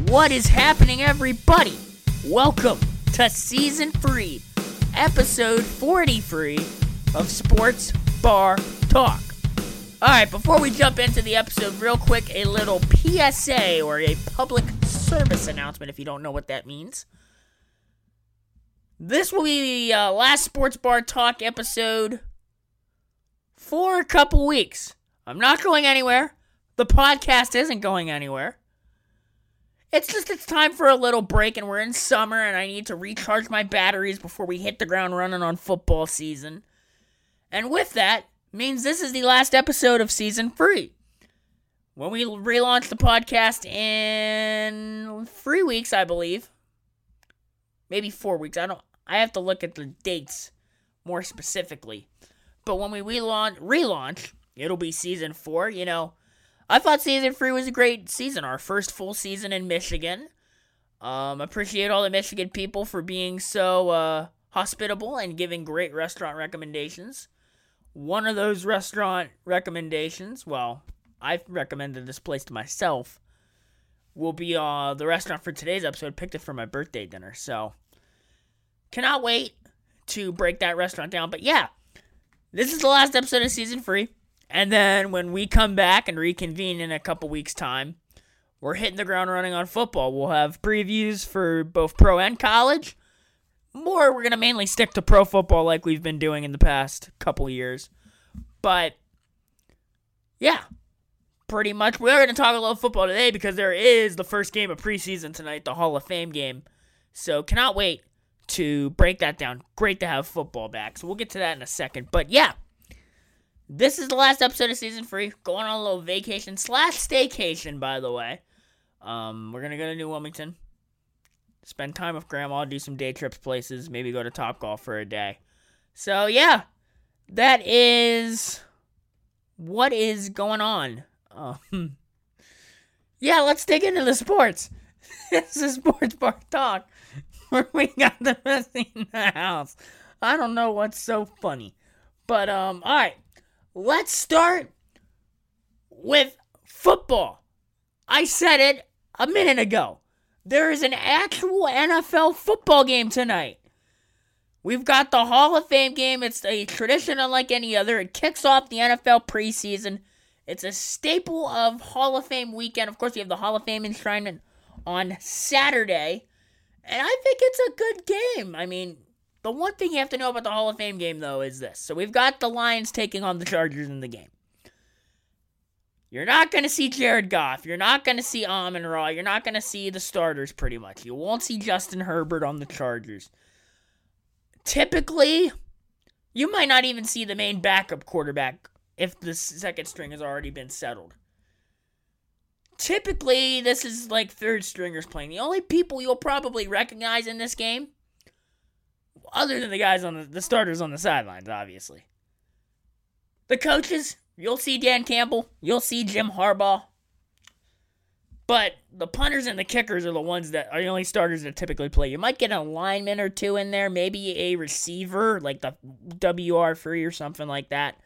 What is happening, everybody? Welcome to Season 3, Episode 43 of Sports Bar Talk. Alright, before we jump into the episode, real quick, a little PSA, or a public service announcement, if you don't know what that means. This will be the last Sports Bar Talk episode for a couple weeks. I'm not going anywhere. The podcast isn't going anywhere. It's time for a little break, and we're in summer, and I need to recharge my batteries before we hit the ground running on football season. And with that, means this is the last episode of Season 3. When we relaunch the podcast in 3 weeks, I believe. Maybe 4 weeks. I have to look at the dates more specifically. But when we relaunch, it'll be Season 4, I thought Season 3 was a great season, our first full season in Michigan. Appreciate all the Michigan people for being so hospitable and giving great restaurant recommendations. One of those restaurant recommendations, well, I've recommended this place to myself, will be the restaurant for today's episode. Picked it for my birthday dinner, so cannot wait to break that restaurant down. But yeah, this is the last episode of Season 3. And then when we come back and reconvene in a couple weeks' time, we're hitting the ground running on football. We'll have previews for both pro and college. We're going to mainly stick to pro football like we've been doing in the past couple years. But, yeah, pretty much. We're going to talk a little football today because there is the first game of preseason tonight, the Hall of Fame game. So cannot wait to break that down. Great to have football back. So we'll get to that in a second. But, yeah. This is the last episode of Season 3. Going on a little vacation / staycation, by the way. We're going to go to New Wilmington. Spend time with Grandma. Do some day trips places. Maybe go to Topgolf for a day. So, yeah. That is what is going on. Yeah, let's dig into the sports. This is Sports Bar Talk. Where we got the best thing in the house. I don't know what's so funny. But, alright. Let's start with football. I said it a minute ago. There is an actual NFL football game tonight. We've got the Hall of Fame game. It's a tradition unlike any other. It kicks off the NFL preseason. It's a staple of Hall of Fame weekend. Of course, we have the Hall of Fame enshrinement on Saturday. And I think it's a good game. I mean, the one thing you have to know about the Hall of Fame game, though, is this. So we've got the Lions taking on the Chargers in the game. You're not going to see Jared Goff. You're not going to see Amon-Ra. You're not going to see the starters, pretty much. You won't see Justin Herbert on the Chargers. Typically, you might not even see the main backup quarterback if the second string has already been settled. Typically, this is like third stringers playing. The only people you'll probably recognize in this game, other than the guys on the starters on the sidelines, obviously. The coaches, you'll see Dan Campbell, you'll see Jim Harbaugh. But the punters and the kickers are the ones that are the only starters that typically play. You might get a lineman or two in there, maybe a receiver, like the WR3 or something like that.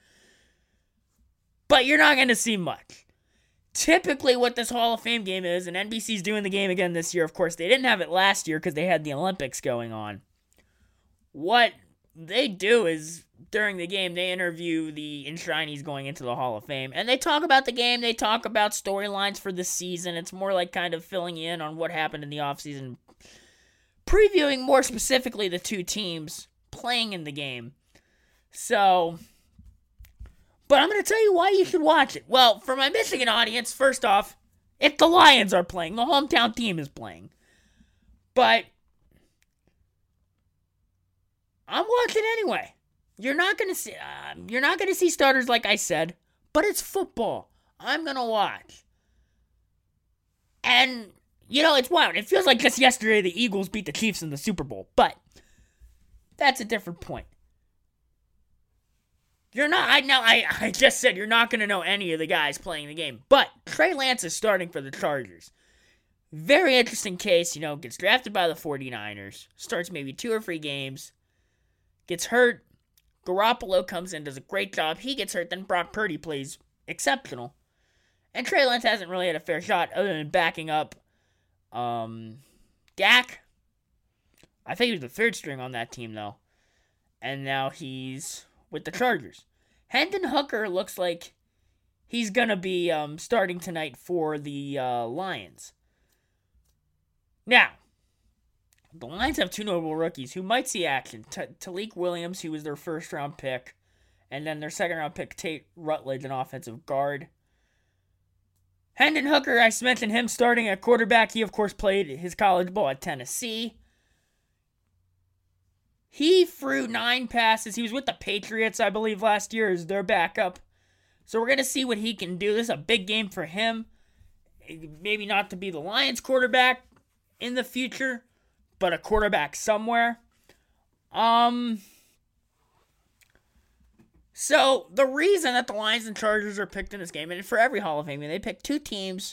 But you're not going to see much. Typically what this Hall of Fame game is, and NBC's doing the game again this year, of course, they didn't have it last year because they had the Olympics going on. What they do is, during the game, they interview the enshrinees going into the Hall of Fame. And they talk about the game. They talk about storylines for the season. It's more like kind of filling you in on what happened in the offseason. Previewing more specifically the two teams playing in the game. So, but I'm going to tell you why you should watch it. Well, for my Michigan audience, first off, if the Lions are playing, the hometown team is playing. But I'm watching anyway. You're not gonna see starters like I said, but it's football. I'm gonna watch, and it's wild. It feels like just yesterday the Eagles beat the Chiefs in the Super Bowl, but that's a different point. I just said you're not gonna know any of the guys playing the game, but Trey Lance is starting for the Chargers. Very interesting case. Gets drafted by the 49ers, starts maybe 2 or 3 games. Gets hurt. Garoppolo comes in, does a great job. He gets hurt. Then Brock Purdy plays exceptional. And Trey Lance hasn't really had a fair shot other than backing up Gak. I think he was the third string on that team, though. And now he's with the Chargers. Hendon Hooker looks like he's going to be starting tonight for the Lions. Now, the Lions have two notable rookies who might see action. Talik Williams, who was their first-round pick, and then their second-round pick, Tate Rutledge, an offensive guard. Hendon Hooker, I mentioned him starting at quarterback. He, of course, played his college ball at Tennessee. He threw 9 passes. He was with the Patriots, I believe, last year as their backup. So we're going to see what he can do. This is a big game for him. Maybe not to be the Lions quarterback in the future, but a quarterback somewhere. So the reason that the Lions and Chargers are picked in this game, and for every Hall of Fame game, they pick two teams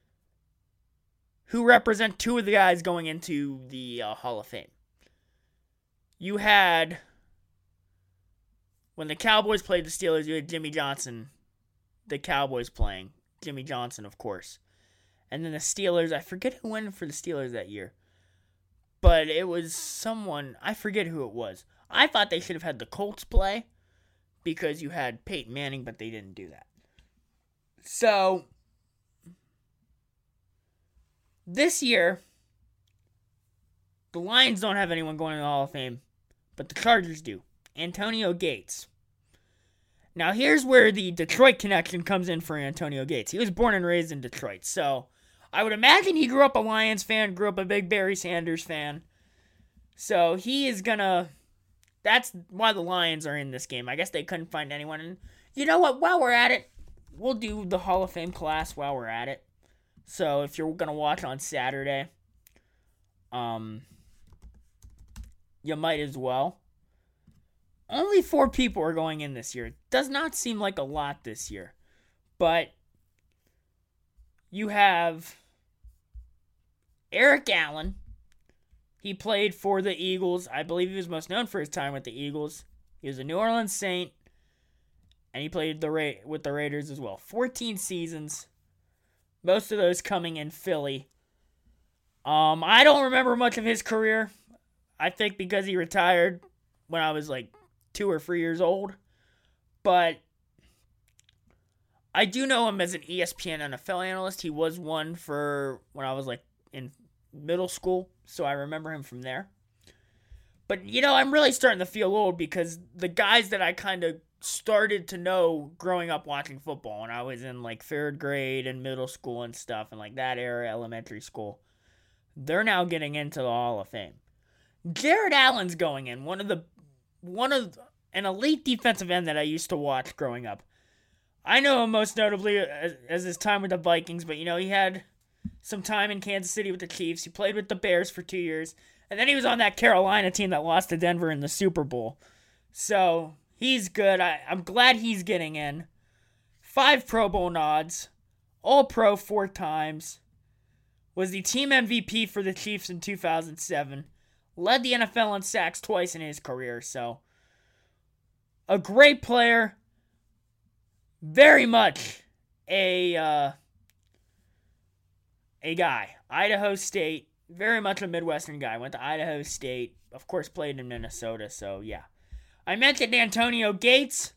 who represent two of the guys going into the Hall of Fame. You had, when the Cowboys played the Steelers, you had Jimmy Johnson, the Cowboys playing. Jimmy Johnson, of course. And then the Steelers, I forget who went for the Steelers that year. But it was someone, I forget who it was. I thought they should have had the Colts play because you had Peyton Manning, but they didn't do that. So, this year, the Lions don't have anyone going to the Hall of Fame, but the Chargers do. Antonio Gates. Now, here's where the Detroit connection comes in for Antonio Gates. He was born and raised in Detroit, so I would imagine he grew up a Lions fan, grew up a big Barry Sanders fan. So he is gonna, that's why the Lions are in this game. I guess they couldn't find anyone. And you know what? While we're at it, we'll do the Hall of Fame class while we're at it. So if you're gonna watch on Saturday, you might as well. Only 4 people are going in this year. It does not seem like a lot this year. But you have Eric Allen. He played for the Eagles. I believe he was most known for his time with the Eagles. He was a New Orleans Saint. And he played with the Raiders as well. 14 seasons. Most of those coming in Philly. I don't remember much of his career. I think because he retired when I was like 2 or 3 years old. But I do know him as an ESPN NFL analyst. He was one for when I was like in middle school. So I remember him from there. But, you know, I'm really starting to feel old because the guys that I kind of started to know growing up watching football when I was in like 3rd grade and middle school and stuff and like that era, elementary school, they're now getting into the Hall of Fame. Jared Allen's going in, one of an elite defensive end that I used to watch growing up. I know him most notably as his time with the Vikings, but you know, he had some time in Kansas City with the Chiefs. He played with the Bears for 2 years, and then he was on that Carolina team that lost to Denver in the Super Bowl. So he's good. I'm glad he's getting in. 5 Pro Bowl nods, All-Pro 4 times, was the team MVP for the Chiefs in 2007. Led the NFL in sacks twice in his career, so a great player. Very much a guy. Idaho State, very much a Midwestern guy. Went to Idaho State, of course played in Minnesota, so yeah. I mentioned Antonio Gates,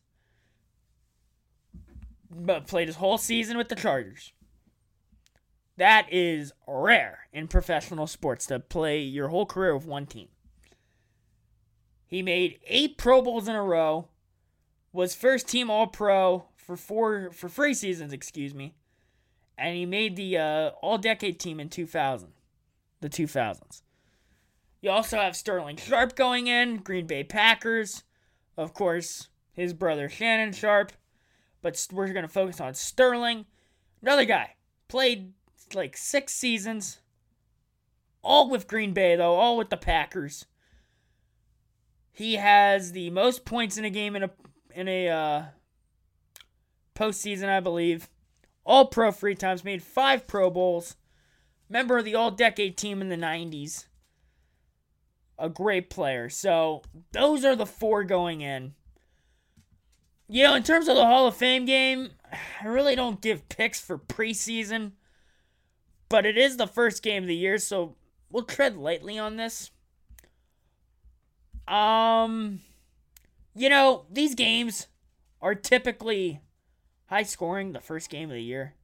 but played his whole season with the Chargers. That is rare in professional sports to play your whole career with one team. He made 8 Pro Bowls in a row, was first team All-Pro for 3 seasons, and he made the All-Decade team in 2000, the 2000s. You also have Sterling Sharp going in, Green Bay Packers, of course, his brother Shannon Sharp, but we're going to focus on Sterling. Another guy, played like 6 seasons, all with Green Bay though, all with the Packers. He has the most points in a game in a postseason, I believe. All-Pro 3 times, made 5 Pro Bowls. Member of the All-Decade team in the 90s. A great player. So, those are the 4 going in. You know, in terms of the Hall of Fame game, I really don't give picks for preseason. but it is the first game of the year, so we'll tread lightly on this. These games are typically high scoring the first game of the year.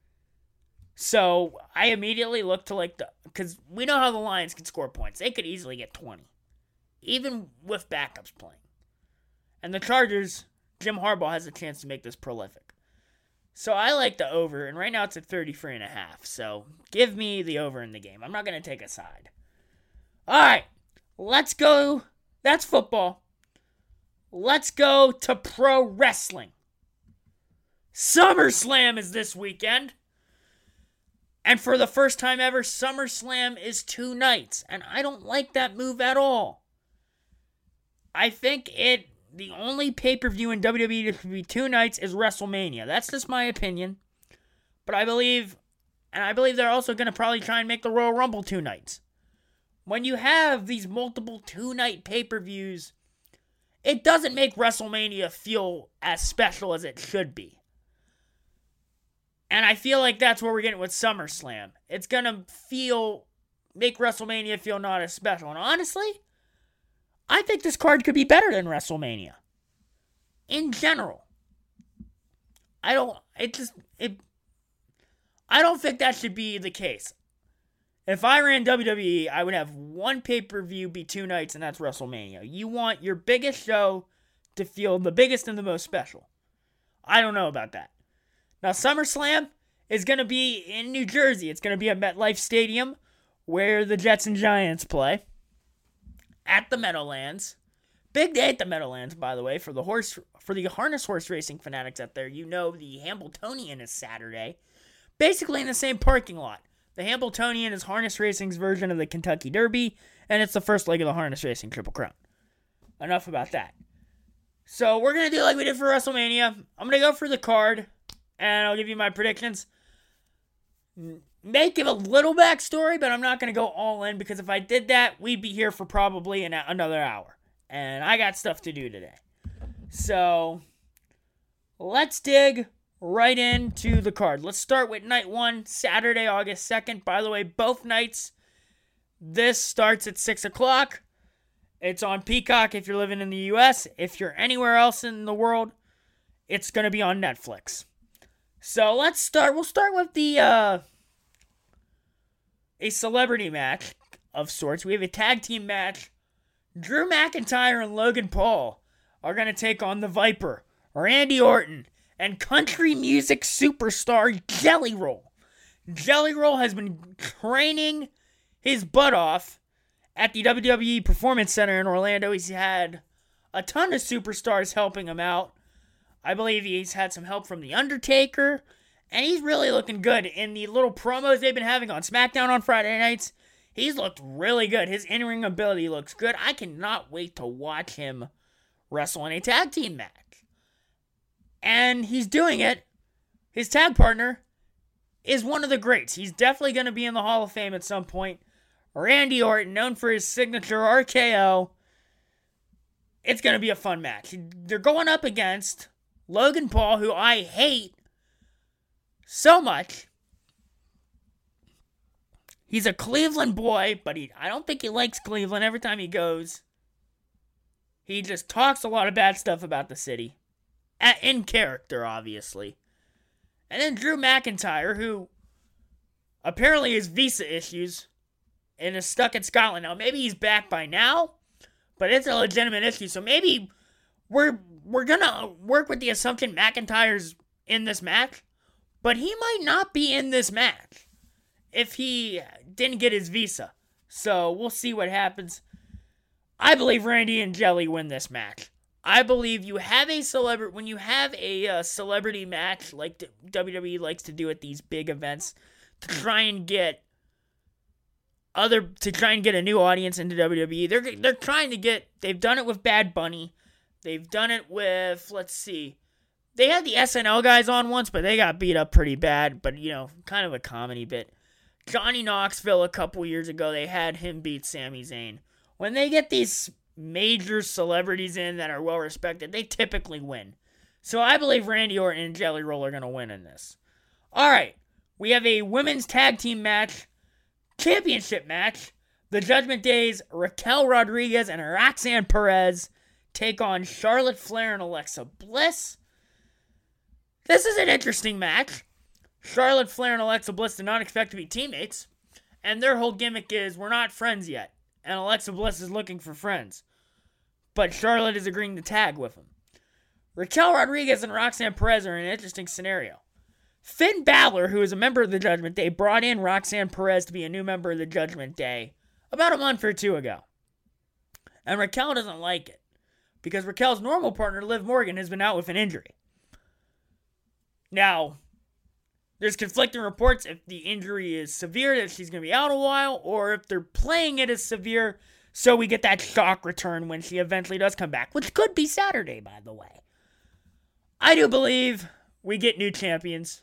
So I immediately look to because we know how the Lions can score points. They could easily get 20, even with backups playing. And the Chargers, Jim Harbaugh has a chance to make this prolific. So I like the over, and right now it's at 33.5. So give me the over in the game. I'm not going to take a side. All right, let's go. That's football. Let's go to pro wrestling. SummerSlam is this weekend. And for the first time ever, SummerSlam is 2 nights. And I don't like that move at all. I think the only pay-per-view in WWE that should be 2 nights is WrestleMania. That's just my opinion. But I believe they're also going to probably try and make the Royal Rumble 2 nights. When you have these multiple 2-night pay-per-views, it doesn't make WrestleMania feel as special as it should be. And I feel like that's where we're getting with SummerSlam. It's going to make WrestleMania feel not as special. And honestly, I think this card could be better than WrestleMania. In general. I don't think that should be the case. If I ran WWE, I would have one pay-per-view be 2 nights, and that's WrestleMania. You want your biggest show to feel the biggest and the most special. I don't know about that. Now, SummerSlam is going to be in New Jersey. It's going to be at MetLife Stadium, where the Jets and Giants play, at the Meadowlands. Big day at the Meadowlands, by the way, for the harness horse racing fanatics out there. You know the Hambletonian is Saturday, basically in the same parking lot. The Hambletonian is harness racing's version of the Kentucky Derby, and it's the first leg of the harness racing Triple Crown. Enough about that. So we're going to do like we did for WrestleMania. I'm going to go for the card, and I'll give you my predictions. May give a little backstory, but I'm not going to go all in, because if I did that, we'd be here for probably another hour. And I got stuff to do today. So let's dig right into the card. Let's start with night 1, Saturday, August 2nd. By the way, both nights, this starts at 6 o'clock. It's on Peacock if you're living in the U.S. If you're anywhere else in the world, it's going to be on Netflix. So let's start. We'll start with a celebrity match of sorts. We have a tag team match. Drew McIntyre and Logan Paul are going to take on the Viper, Randy Orton, and country music superstar Jelly Roll. Jelly Roll has been training his butt off at the WWE Performance Center in Orlando. He's had a ton of superstars helping him out. I believe he's had some help from The Undertaker, and he's really looking good. In the little promos they've been having on SmackDown on Friday nights, he's looked really good. His in-ring ability looks good. I cannot wait to watch him wrestle in a tag team match. And he's doing it. His tag partner is one of the greats. He's definitely going to be in the Hall of Fame at some point. Randy Orton, known for his signature RKO. It's going to be a fun match. They're going up against Logan Paul, who I hate so much. He's a Cleveland boy, but I don't think he likes Cleveland. Every time he goes, he just talks a lot of bad stuff about the city. In character, obviously. And then Drew McIntyre, who apparently has visa issues and is stuck in Scotland. Now, maybe he's back by now, but it's a legitimate issue. So maybe we're going to work with the assumption McIntyre's in this match, but he might not be in this match if he didn't get his visa. So we'll see what happens. I believe Randy and Jelly win this match. I believe you have a celebrity, when you have a celebrity match like WWE likes to do at these big events to try and get a new audience into WWE. They're trying to get, they've done it with Bad Bunny. They've done it with, let's see, they had the SNL guys on once, but they got beat up pretty bad, but kind of a comedy bit. Johnny Knoxville a couple years ago, they had him beat Sami Zayn. When they get these major celebrities in that are well respected, they typically win. So I believe Randy Orton and Jelly Roll are going to win in this. All right, we have a women's tag team match, championship match. The Judgment Day's Raquel Rodriguez and Roxanne Perez take on Charlotte Flair and Alexa Bliss. This is an interesting match. Charlotte Flair and Alexa Bliss did not expect to be teammates, and their whole gimmick is we're not friends yet, and Alexa Bliss is looking for friends. But Charlotte is agreeing to tag with them. Raquel Rodriguez and Roxanne Perez are in an interesting scenario. Finn Balor, who is a member of the Judgment Day, brought in Roxanne Perez to be a new member of the Judgment Day about a month or two ago. And Raquel doesn't like it, because Raquel's normal partner, Liv Morgan, has been out with an injury. Now, there's conflicting reports if the injury is severe, that she's going to be out a while, or if they're playing it as severe, so we get that shock return when she eventually does come back, which could be Saturday, by the way. I do believe we get new champions.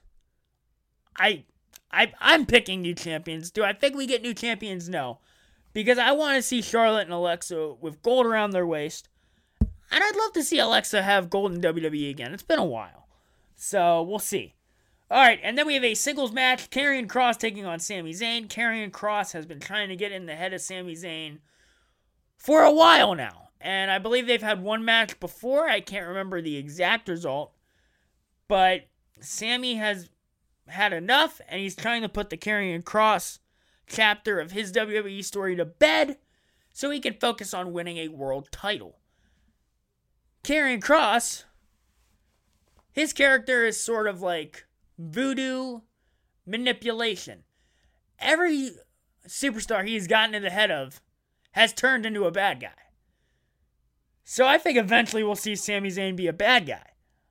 I'm picking new champions. Do I think we get new champions? No. Because I want to see Charlotte and Alexa with gold around their waist. And I'd love to see Alexa have gold in WWE again. It's been a while. So, we'll see. Alright, and then we have a singles match. Karrion Kross taking on Sami Zayn. Karrion Kross has been trying to get in the head of Sami Zayn for a while now. And I believe they've had one match before. I can't remember the exact result. But Sami has had enough, and he's trying to put the Karrion Kross chapter of his WWE story to bed so he can focus on winning a world title. Karrion Kross, his character is sort of like voodoo manipulation. Every superstar he's gotten in the head of has turned into a bad guy. So I think eventually we'll see Sami Zayn be a bad guy.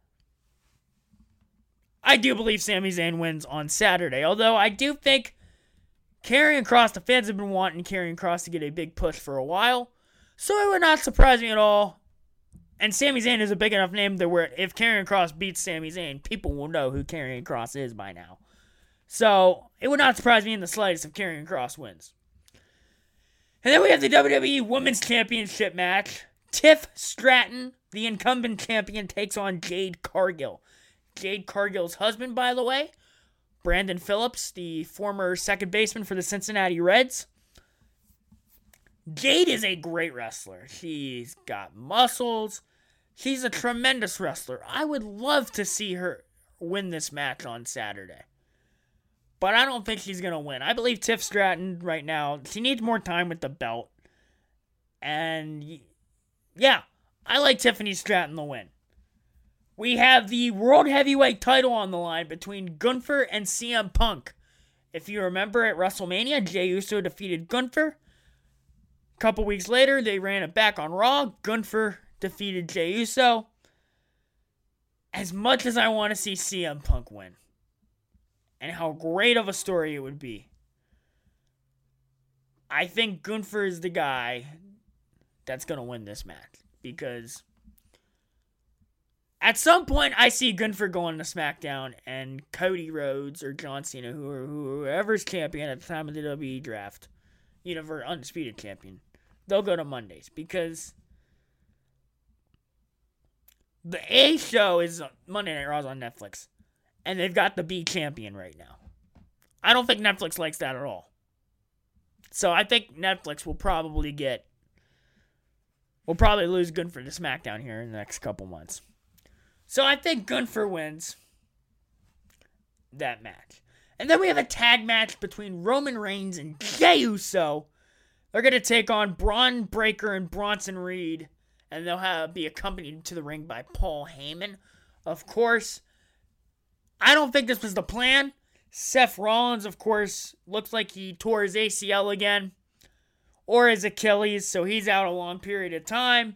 I do believe Sami Zayn wins on Saturday, although I do think Karrion Kross, the fans have been wanting Karrion Kross to get a big push for a while, so it would not surprise me at all. And Sami Zayn is a big enough name that where if Karrion Kross beats Sami Zayn, people will know who Karrion Kross is by now. So it would not surprise me in the slightest if Karrion Kross wins. And then we have the WWE Women's Championship match. Tiff Stratton, the incumbent champion, takes on Jade Cargill. Jade Cargill's husband, by the way, Brandon Phillips, the former second baseman for the Cincinnati Reds. Jade is a great wrestler. She's got muscles. She's a tremendous wrestler. I would love to see her win this match on Saturday. But I don't think she's going to win. I believe Tiff Stratton right now, she needs more time with the belt. And yeah, I like Tiffany Stratton to win. We have the World Heavyweight title on the line between Gunther and CM Punk. If you remember at WrestleMania, Jey Uso defeated Gunther. A couple weeks later, they ran it back on Raw. Gunther defeated Jey Uso. As much as I want to see CM Punk win, and how great of a story it would be, I think Gunther is the guy that's going to win this match. Because at some point, I see Gunther going to SmackDown, and Cody Rhodes or John Cena, whoever's champion at the time of the WWE draft, undisputed champion, they'll go to Mondays. Because the A show is Monday Night Raw's on Netflix, and they've got the B champion right now. I don't think Netflix likes that at all. So I think Netflix will probably lose Gunther to SmackDown here in the next couple months. So I think Gunther wins that match. And then we have a tag match between Roman Reigns and Jey Uso. They're going to take on Braun Breaker and Bronson Reed. And they'll be accompanied to the ring by Paul Heyman. Of course, I don't think this was the plan. Seth Rollins, of course, looks like he tore his ACL again. Or his Achilles, so he's out a long period of time.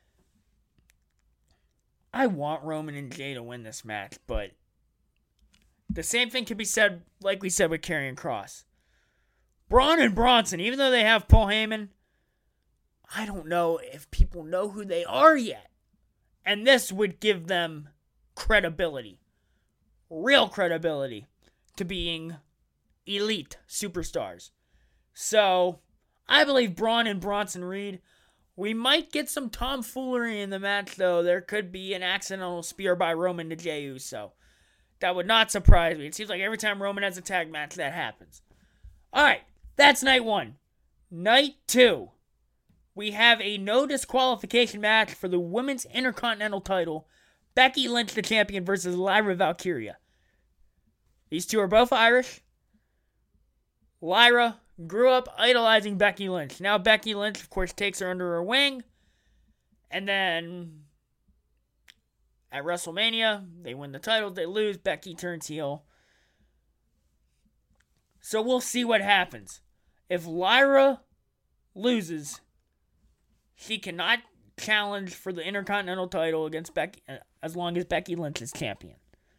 I want Roman and Jey to win this match, but the same thing could be said, like we said with Karrion Kross. Braun and Bronson, even though they have Paul Heyman, I don't know if people know who they are yet. And this would give them credibility. Real credibility to being elite superstars. So I believe Braun and Bronson Reed. We might get some tomfoolery in the match, though. There could be an accidental spear by Roman to Jey Uso. That would not surprise me. It seems like every time Roman has a tag match, that happens. All right, that's night 1. Night 2, we have a no disqualification match for the Women's Intercontinental title. Becky Lynch, the champion, versus Lyra Valkyria. These two are both Irish. Lyra grew up idolizing Becky Lynch. Now Becky Lynch, of course, takes her under her wing. And then at WrestleMania, they win the title. They lose. Becky turns heel. So we'll see what happens. If Lyra loses, she cannot challenge for the Intercontinental title against Becky as long as Becky Lynch is champion.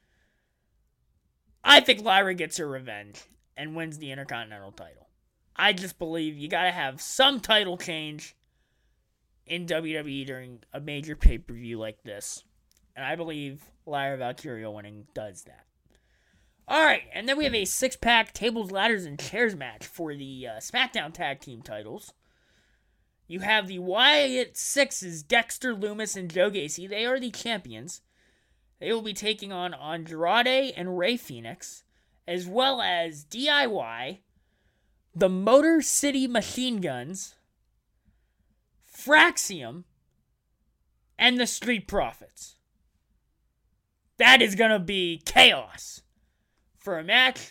I think Lyra gets her revenge and wins the Intercontinental title. I just believe you gotta have some title change in WWE during a major pay-per-view like this. And I believe Lyra Valkyria winning does that. Alright, and then we have a 6-pack tables, ladders, and chairs match for the SmackDown Tag Team titles. You have the Wyatt Sixes, Dexter Lumis and Joe Gacy. They are the champions. They will be taking on Andrade and Rey Fenix, as well as DIY, the Motor City Machine Guns, Fraxium, and the Street Profits. That is going to be chaos for a match.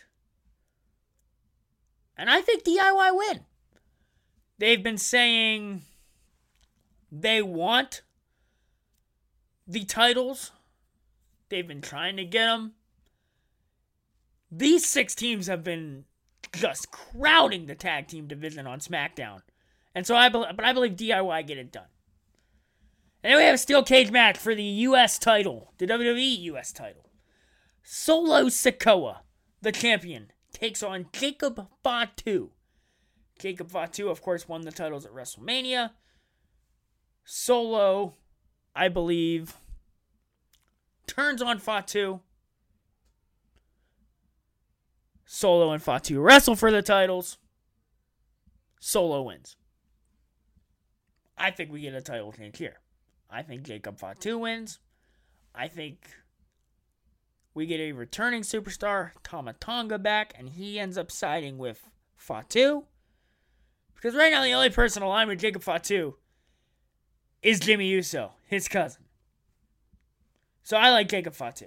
And I think DIY win. They've been saying they want the titles. They've been trying to get them. These 6 teams have been just crowding the tag team division on SmackDown. And so I believe DIY get it done. And then we have a steel cage match for the U.S. title, the WWE U.S. title. Solo Sikoa, the champion, takes on Jacob Fatu. Jacob Fatu, of course, won the titles at WrestleMania. Solo, I believe, turns on Fatu. Solo and Fatu wrestle for the titles. Solo wins. I think we get a title change here. I think Jacob Fatu wins. I think we get a returning superstar, Tama Tonga, back, and he ends up siding with Fatu. Because right now the only person aligned with Jacob Fatu is Jimmy Uso, his cousin. So I like Jacob Fatu.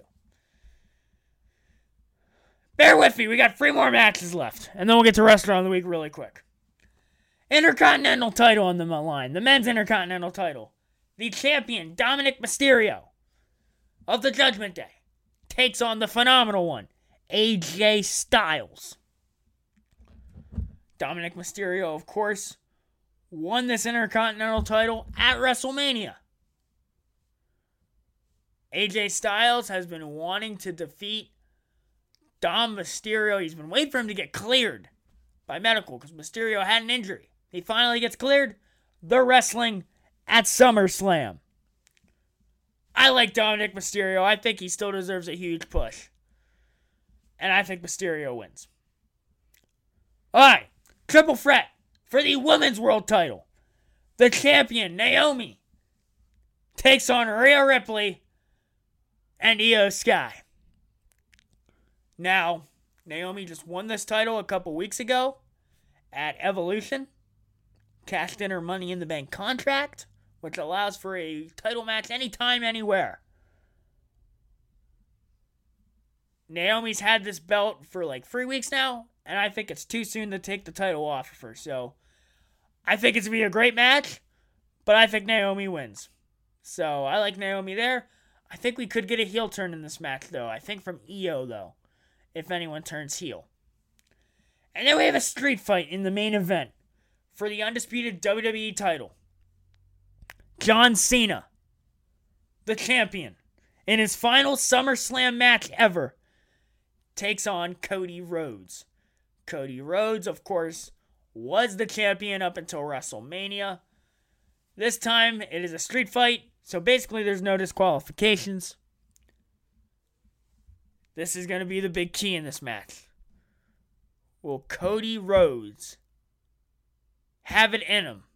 Bear with me, we got 3 more matches left. And then we'll get to Restaurant of the Week really quick. Intercontinental title on the line. The men's Intercontinental title. The champion, Dominic Mysterio, of the Judgment Day, takes on the phenomenal one, AJ Styles. Dominic Mysterio, of course, won this Intercontinental title at WrestleMania. AJ Styles has been wanting to defeat Dom Mysterio. He's been waiting for him to get cleared by medical because Mysterio had an injury. He finally gets cleared. They're wrestling at SummerSlam. I like Dominic Mysterio. I think he still deserves a huge push. And I think Mysterio wins. Alright, triple threat for the Women's World title. The champion, Naomi, takes on Rhea Ripley and Io Sky. Now, Naomi just won this title a couple weeks ago at Evolution. Cashed in her Money in the Bank contract, which allows for a title match anytime, anywhere. Naomi's had this belt for like 3 weeks now, and I think it's too soon to take the title off of her. So, I think it's going to be a great match, but I think Naomi wins. So, I like Naomi there. I think we could get a heel turn in this match, though. I think from Io, though, if anyone turns heel. And then we have a street fight in the main event for the undisputed WWE title. John Cena, the champion, in his final SummerSlam match ever, takes on Cody Rhodes. Cody Rhodes, of course, was the champion up until WrestleMania. This time, it is a street fight, so basically there's no disqualifications. This is going to be the big key in this match. Will Cody Rhodes have it in him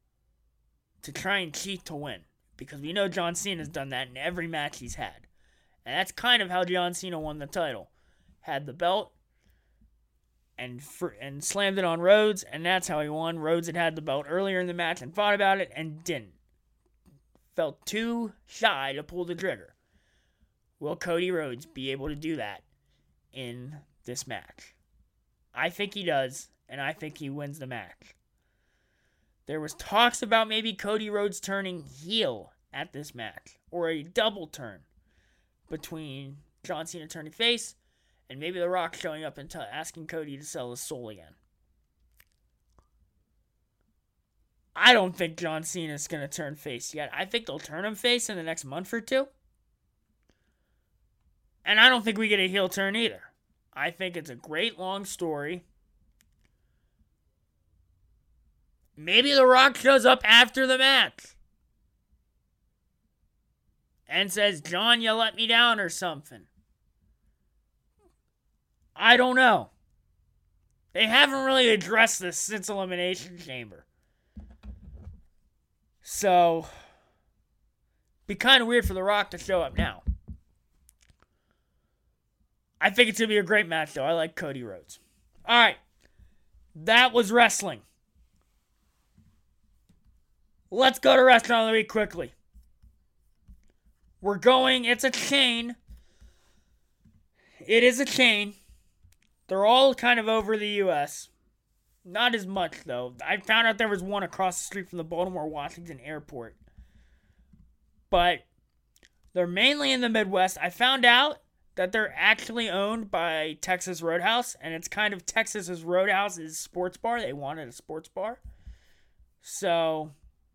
to try and cheat to win? Because we know John Cena's done that in every match he's had. And that's kind of how John Cena won the title. Had the belt and slammed it on Rhodes, and that's how he won. Rhodes had the belt earlier in the match and thought about it and didn't. Felt too shy to pull the trigger. Will Cody Rhodes be able to do that in this match? I think he does, and I think he wins the match. There was talks about maybe Cody Rhodes turning heel at this match, or a double turn between John Cena turning face and maybe The Rock showing up and asking Cody to sell his soul again. I don't think John Cena's going to turn face yet. I think they'll turn him face in the next month or two. And I don't think we get a heel turn either. I think it's a great long story. Maybe The Rock shows up after the match and says, John, you let me down or something. I don't know. They haven't really addressed this since Elimination Chamber. So, be kind of weird for The Rock to show up now. I think it's going to be a great match, though. I like Cody Rhodes. All right. That was wrestling. Let's go to Restaurant of the Week quickly. It's a chain. It is a chain. They're all kind of over the U.S. Not as much, though. I found out there was one across the street from the Baltimore-Washington airport. But they're mainly in the Midwest. I found out that they're actually owned by Texas Roadhouse, and it's kind of Texas's Roadhouse's sports bar. They wanted a sports bar. So,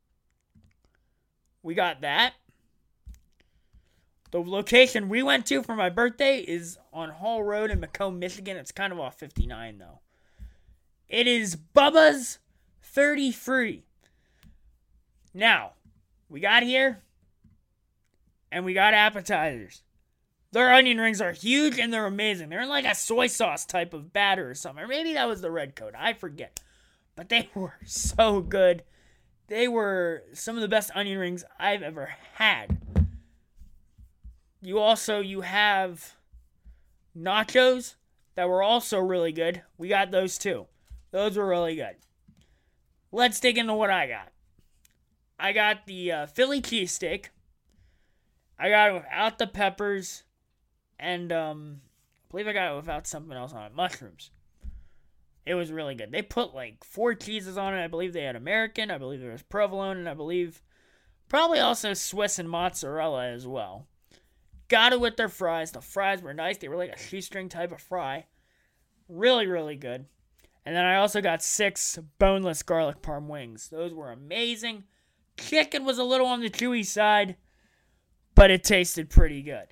we got that. The location we went to for my birthday is on Hall Road in Macomb, Michigan. It's kind of off 59, though. It is Bubba's 30 Free. Now, we got here, and we got appetizers. Their onion rings are huge, and they're amazing. They're in like a soy sauce type of batter or something. Or maybe that was the red coat. I forget. But they were so good. They were some of the best onion rings I've ever had. You have nachos that were also really good. We got those too. Those were really good. Let's dig into what I got. I got the Philly cheesesteak. I got it without the peppers. And I believe I got it without something else on it. Mushrooms. It was really good. They put like 4 cheeses on it. I believe they had American. I believe there was provolone. And I believe probably also Swiss and mozzarella as well. Got it with their fries. The fries were nice. They were like a shoestring type of fry. Really, really good. And then I also got 6 boneless garlic parm wings. Those were amazing. Chicken was a little on the chewy side, but it tasted pretty good.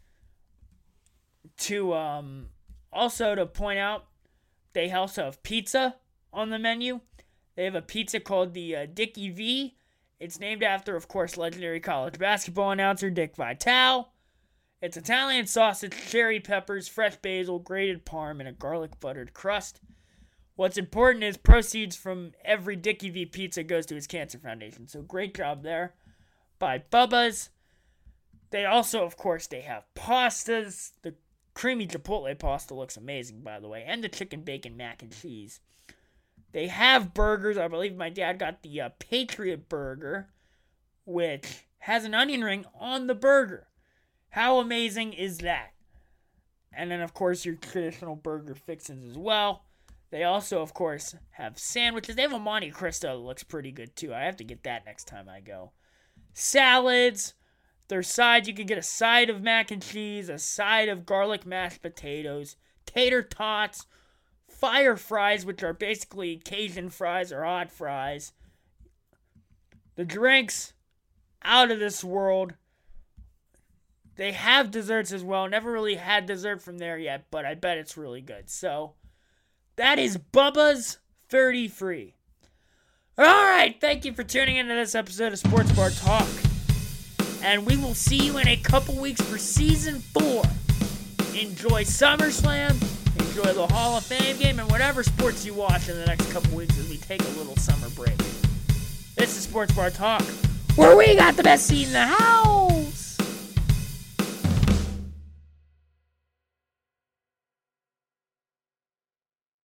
Also to point out, they also have pizza on the menu. They have a pizza called the Dickie V. It's named after, of course, legendary college basketball announcer Dick Vitale. It's Italian sausage, cherry peppers, fresh basil, grated parm, and a garlic buttered crust. What's important is proceeds from every Dickie V pizza goes to his cancer foundation. So great job there by Bubba's. They also, of course, they have pastas. The creamy chipotle pasta looks amazing, by the way. And the chicken bacon mac and cheese. They have burgers. I believe my dad got the Patriot Burger, which has an onion ring on the burger. How amazing is that? And then, of course, your traditional burger fixings as well. They also, of course, have sandwiches. They have a Monte Cristo that looks pretty good, too. I have to get that next time I go. Salads. Their sides, you can get a side of mac and cheese, a side of garlic mashed potatoes, tater tots, fire fries, which are basically Cajun fries or hot fries. The drinks, out of this world. They have desserts as well. Never really had dessert from there yet, but I bet it's really good. So, that is Bubba's 30 Free. Alright, thank you for tuning into this episode of Sports Bar Talk. And we will see you in a couple weeks for Season 4. Enjoy SummerSlam, enjoy the Hall of Fame game, and whatever sports you watch in the next couple weeks as we take a little summer break. This is Sports Bar Talk, where we got the best seat in the house.